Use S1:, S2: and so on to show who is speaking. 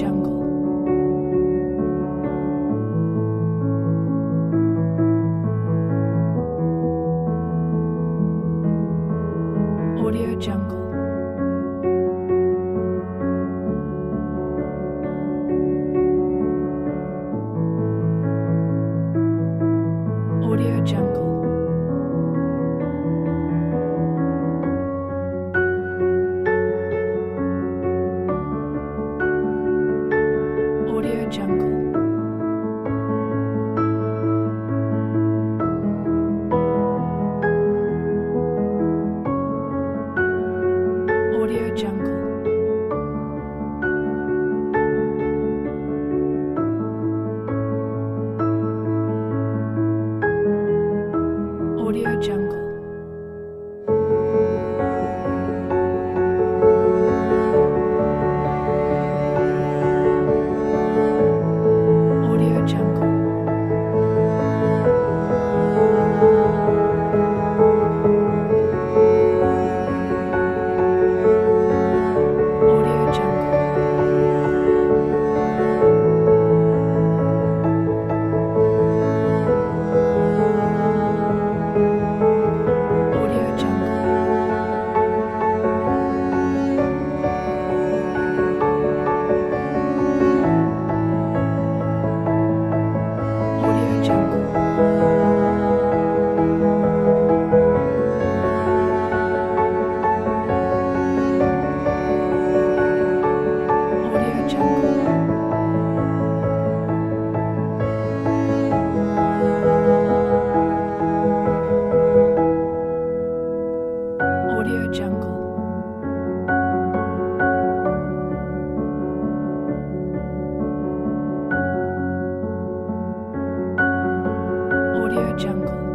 S1: Jungle. Audio Jungle. Audio Jungle. Audio Jungle. Audio Jungle. Audio Jungle. Audio Jungle. Audio Jungle. Audio Jungle. Audio Jungle. Audio Jungle. Audio Jungle. Audio Jungle.